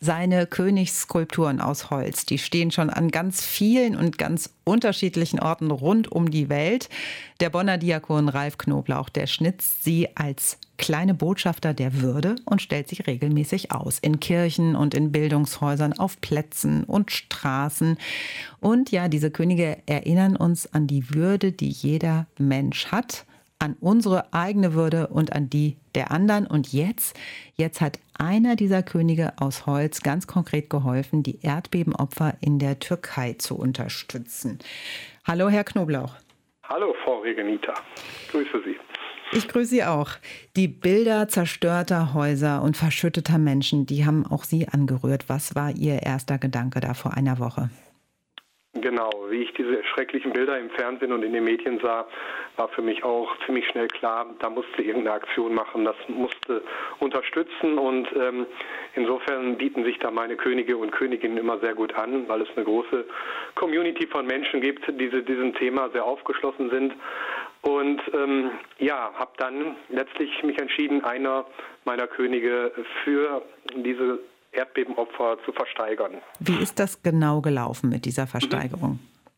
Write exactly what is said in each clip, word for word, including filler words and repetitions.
Seine Königsskulpturen aus Holz, die stehen schon an ganz vielen und ganz unterschiedlichen Orten rund um die Welt. Der Bonner Diakon Ralf Knoblauch, der schnitzt sie als kleine Botschafter der Würde und stellt sie regelmäßig aus. In Kirchen und in Bildungshäusern, auf Plätzen und Straßen. Und ja, diese Könige erinnern uns an die Würde, die jeder Mensch hat, an unsere eigene Würde und an die der anderen. Und jetzt, jetzt hat einer dieser Könige aus Holz ganz konkret geholfen, die Erdbebenopfer in der Türkei zu unterstützen. Hallo, Herr Knoblauch. Hallo, Frau Regenita. Grüße Sie. Ich grüße Sie auch. Die Bilder zerstörter Häuser und verschütteter Menschen, die haben auch Sie angerührt. Was war Ihr erster Gedanke da vor einer Woche? Genau, wie ich diese schrecklichen Bilder im Fernsehen und in den Medien sah, war für mich auch ziemlich schnell klar, da musste irgendeine Aktion machen, das musste unterstützen und ähm, insofern bieten sich da meine Könige und Königinnen immer sehr gut an, weil es eine große Community von Menschen gibt, die diese, diesem Thema sehr aufgeschlossen sind. Und ähm, ja, habe dann letztlich mich entschieden, einer meiner Könige für diese Erdbebenopfer zu versteigern. Wie ist das genau gelaufen mit dieser Versteigerung?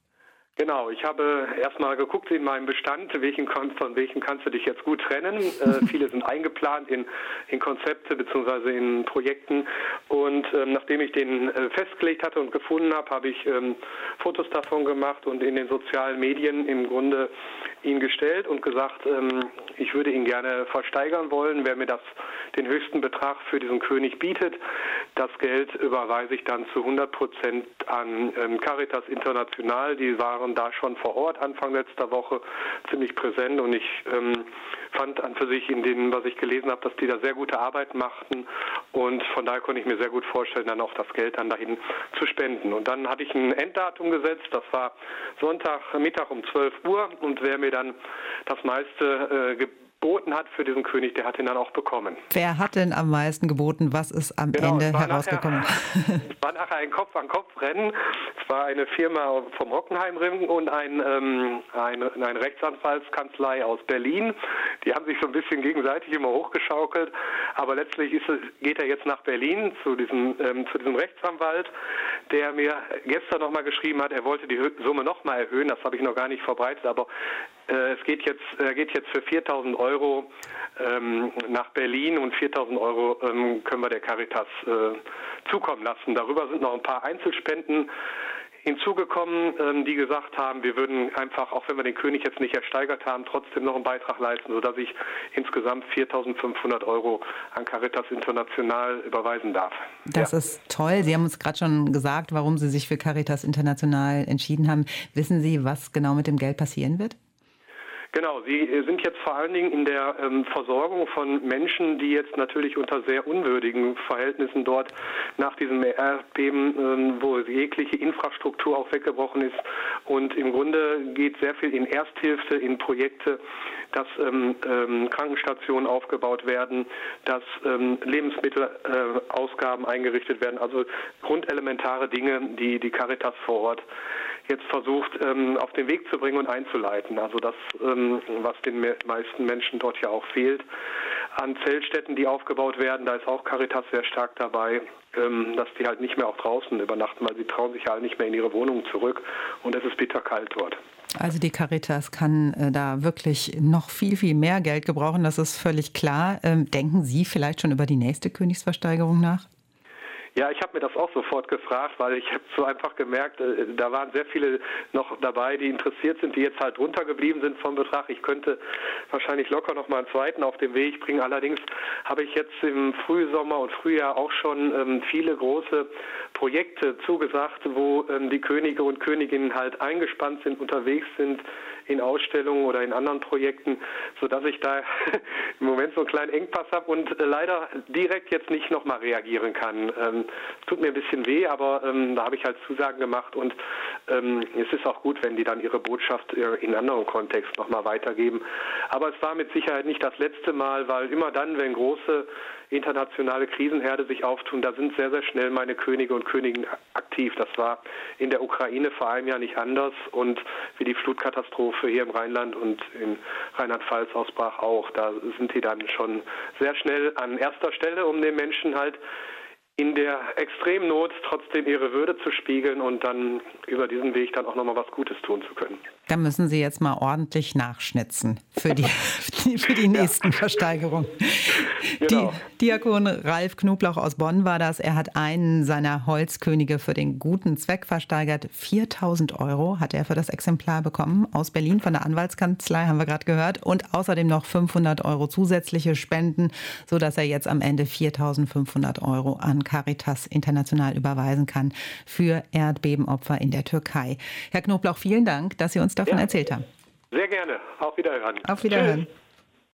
Genau, ich habe erstmal geguckt in meinem Bestand, welchen, von welchen kannst du dich jetzt gut trennen. Äh, viele sind eingeplant in, in Konzepte bzw. in Projekten. Und ähm, nachdem ich den äh, festgelegt hatte und gefunden habe, habe ich ähm, Fotos davon gemacht und in den sozialen Medien im Grunde ihn gestellt und gesagt, ähm, ich würde ihn gerne versteigern wollen, wer mir das den höchsten Betrag für diesen König bietet. Das Geld überweise ich dann zu hundert Prozent an ähm, Caritas International. Die waren da schon vor Ort Anfang letzter Woche ziemlich präsent und ich ähm, fand an für sich in dem, was ich gelesen habe, dass die da sehr gute Arbeit machten und von daher konnte ich mir sehr gut vorstellen, dann auch das Geld dann dahin zu spenden. Und dann hatte ich ein Enddatum gesetzt, das war Sonntagmittag um zwölf Uhr und wer mir dann das meiste äh, geboten hat für diesen König, der hat ihn dann auch bekommen. Wer hat denn am meisten geboten? Was ist am genau, Ende es herausgekommen? Nachher, es war nachher ein Kopf-an-Kopf-Rennen. Es war eine Firma vom Hockenheimring und ein, ähm, eine, eine Rechtsanwaltskanzlei aus Berlin. Die haben sich so ein bisschen gegenseitig immer hochgeschaukelt. Aber letztlich ist es, geht er jetzt nach Berlin zu diesem, ähm, zu diesem Rechtsanwalt, der mir gestern nochmal geschrieben hat, er wollte die Summe nochmal erhöhen. Das habe ich noch gar nicht verbreitet, aber äh, es geht jetzt, er geht jetzt für viertausend Euro ähm, nach Berlin und viertausend Euro ähm, können wir der Caritas äh, zukommen lassen. Darüber sind noch ein paar Einzelspenden hinzugekommen, ähm, die gesagt haben, wir würden einfach, auch wenn wir den König jetzt nicht ersteigert haben, trotzdem noch einen Beitrag leisten, sodass ich insgesamt viertausendfünfhundert Euro an Caritas International überweisen darf. Das ja. ist toll. Sie haben uns gerade schon gesagt, warum Sie sich für Caritas International entschieden haben. Wissen Sie, was genau mit dem Geld passieren wird? Genau, Sie sind jetzt vor allen Dingen in der ähm, Versorgung von Menschen, die jetzt natürlich unter sehr unwürdigen Verhältnissen dort nach diesem Erdbeben, ähm, wo jegliche Infrastruktur auch weggebrochen ist. Und im Grunde geht sehr viel in Ersthilfe, in Projekte, dass ähm, ähm, Krankenstationen aufgebaut werden, dass ähm, Lebensmittelausgaben äh, eingerichtet werden. Also grundelementare Dinge, die die Caritas vor Ort jetzt versucht, ähm, auf den Weg zu bringen und einzuleiten. Also das, ähm, was den me- meisten Menschen dort ja auch fehlt. An Zeltstätten, die aufgebaut werden, da ist auch Caritas sehr stark dabei, ähm, dass die halt nicht mehr auch draußen übernachten, weil sie trauen sich halt nicht mehr in ihre Wohnungen zurück und es ist bitterkalt dort. Also die Caritas kann äh, da wirklich noch viel, viel mehr Geld gebrauchen, das ist völlig klar. Ähm, denken Sie vielleicht schon über die nächste Königsversteigerung nach? Ja, ich habe mir das auch sofort gefragt, weil ich habe so einfach gemerkt, äh, da waren sehr viele noch dabei, die interessiert sind, die jetzt halt drunter geblieben sind vom Betrag. Ich könnte wahrscheinlich locker noch mal einen zweiten auf den Weg bringen. Allerdings habe ich jetzt im Frühsommer und Frühjahr auch schon ähm, viele große Projekte zugesagt, wo ähm, die Könige und Königinnen halt eingespannt sind, unterwegs sind in Ausstellungen oder in anderen Projekten, sodass ich da im Moment so einen kleinen Engpass habe und äh, leider direkt jetzt nicht nochmal reagieren kann. Ähm, es tut mir ein bisschen weh, aber ähm, da habe ich halt Zusagen gemacht und ähm, es ist auch gut, wenn die dann ihre Botschaft äh, in anderen Kontext nochmal weitergeben. Aber es war mit Sicherheit nicht das letzte Mal, weil immer dann, wenn große internationale Krisenherde sich auftun, da sind sehr, sehr schnell meine Könige und Königinnen aktiv. Das war in der Ukraine vor einem Jahr nicht anders und wie die Flutkatastrophe hier im Rheinland und in Rheinland-Pfalz ausbrach auch. Da sind die dann schon sehr schnell an erster Stelle, um den Menschen halt in der Extremnot trotzdem ihre Würde zu spiegeln und dann über diesen Weg dann auch nochmal was Gutes tun zu können. Da müssen Sie jetzt mal ordentlich nachschnitzen für die, für die nächsten ja. Versteigerungen. Genau. Die, Diakon Ralf Knoblauch aus Bonn war das. Er hat einen seiner Holzkönige für den guten Zweck versteigert. viertausend Euro hat er für das Exemplar bekommen. Aus Berlin von der Anwaltskanzlei, haben wir gerade gehört. Und außerdem noch fünfhundert Euro zusätzliche Spenden, sodass er jetzt am Ende viertausendfünfhundert Euro an Caritas International überweisen kann für Erdbebenopfer in der Türkei. Herr Knoblauch, vielen Dank, dass Sie uns davon ja. erzählt haben. Sehr gerne. Auf Wiederhören. Auf Wiederhören. Tschüss.